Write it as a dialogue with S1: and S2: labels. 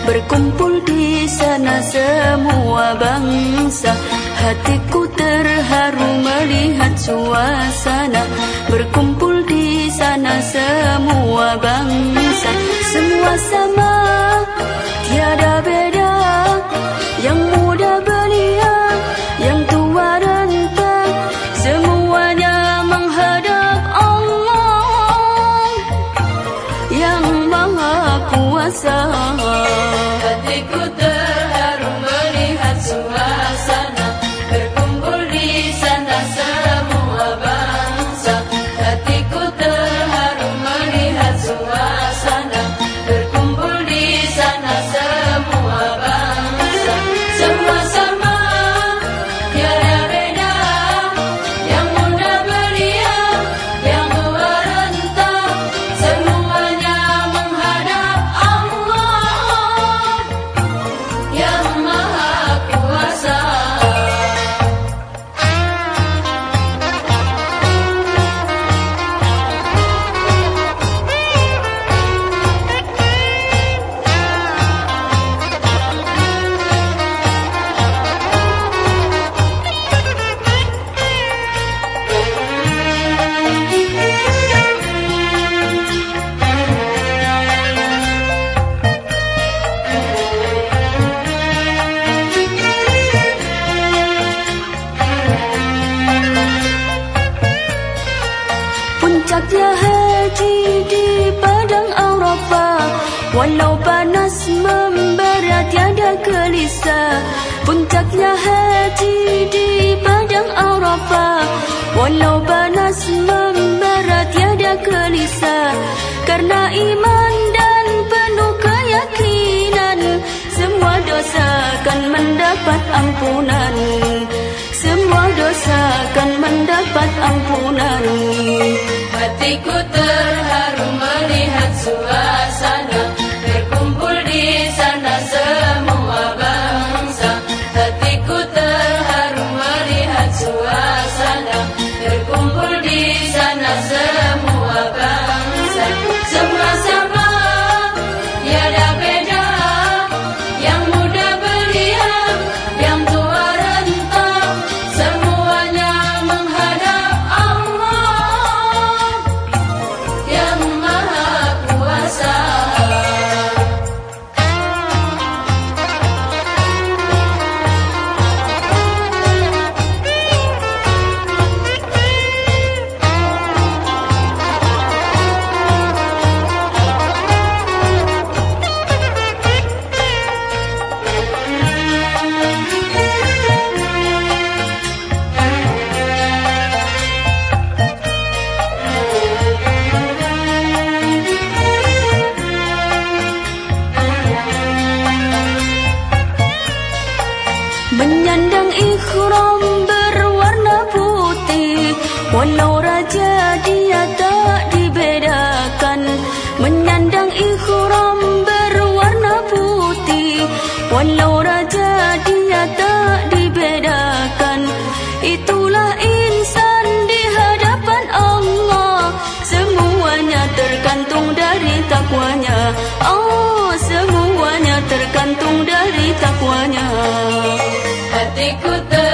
S1: berkumpul di sana semua bangsa. Hatiku terharu melihat suasana, berkumpul di sana semua bangsa. Semua sama, tiada beda, yang muda belia, yang tua renta, semuanya menghadap Allah yang Maha Kuasa.
S2: Hatiku terharu melihat suasana, berkumpul di sana semua bangsa. Hatiku terharu melihat suasana, berkumpul di sana semua bangsa. Semua sama, tiada beda, yang muda belia, yang tua renta, semuanya menghadap Allah yang Maha Kuasa.
S1: Puncaknya haji di padang Arafah, walau panas membara tiada gelisah. Puncaknya haji di padang Arafah, walau panas membara tiada gelisah. Karena iman dan penuh keyakinan, semua dosa akan mendapat ampunan, semua dosa akan mendapat ampunan.
S2: Hatiku terharu melihat suasana, berkumpul di sana semua bangsa. Hatiku terharu melihat suasana, berkumpul di sana semua bangsa. Semua sama, tiada beda, yang muda belia, yang tua renta, semuanya menghadap Allah yang Maha Kuasa.
S1: Menyandang ikhram berwarna putih, walau raja dia tak dibedakan. Menyandang ikhram berwarna putih, walau raja dia tak dibedakan. Itulah insan di hadapan Allah, semuanya tergantung dari takwanya. Oh, semuanya tergantung dari takwanya.
S2: Hatiku